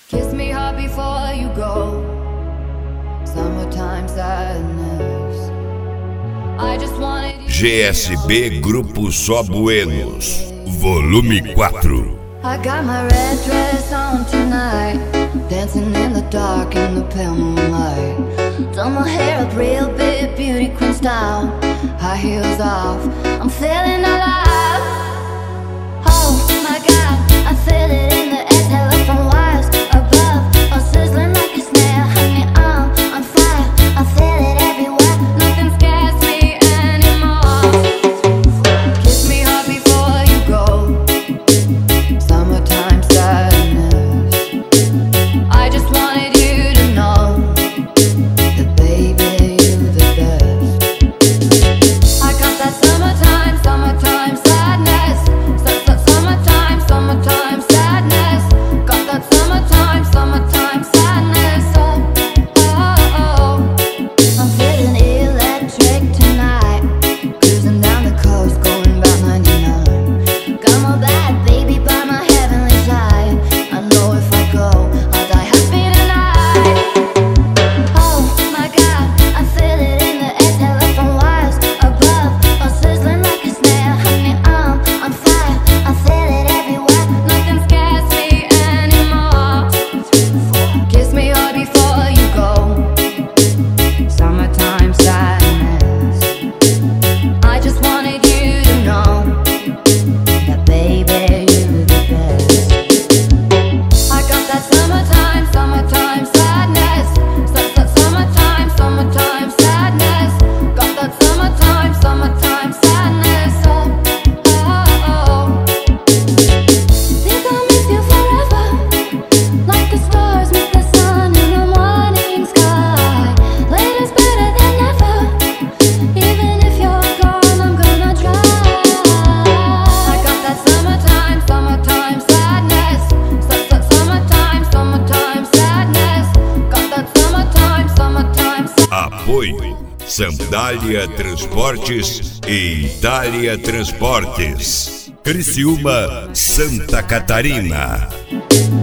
Kiss me hard before you go. Summertime sadness. I just wanted you. GSB Grupo Só Buenos, volume 4. I got my red dress on tonight, dancing in the dark in the pale moonlight. Done my hair up real big, beauty queen style, high heels off, I'm feeling alive. Oh my God, I feel it in the exhale from wires above, all sizzling like a snare. Honey, I'm on fire, I feel it everywhere, nothing scares me anymore. Kiss me hard before you go. Summertime sadness. I just wanted you to know that baby, you're the best. I got that summertime sadness. Summertime sadness. Got that summertime sadness. Oh. I'm feeling electric tonight, cruising down the coast, going about 99. Got my bad baby by my heavenly side. I know if I go, I'll die happy tonight. Oh my God, I feel it in the exhale from wires above, all sizzling like a snare. Honey, I'm on fire, I feel it everywhere, nothing scares me anymore. Kiss me hard before you go. Summertime sadness. I just wanted you to know that baby, you're the best. I got that summertime sadness. Summertime sadness. Got that summertime sadness. Oh. Think I'll miss you forever, like the stars miss the sun in the morning sky. Later's better than never. Even if you're gone, I'm gonna try. I got that summertime sadness. Summertime sadness. Got that summertime sadness. Apoio Sandália Transportes e Itália Transportes, Criciúma, Santa Catarina.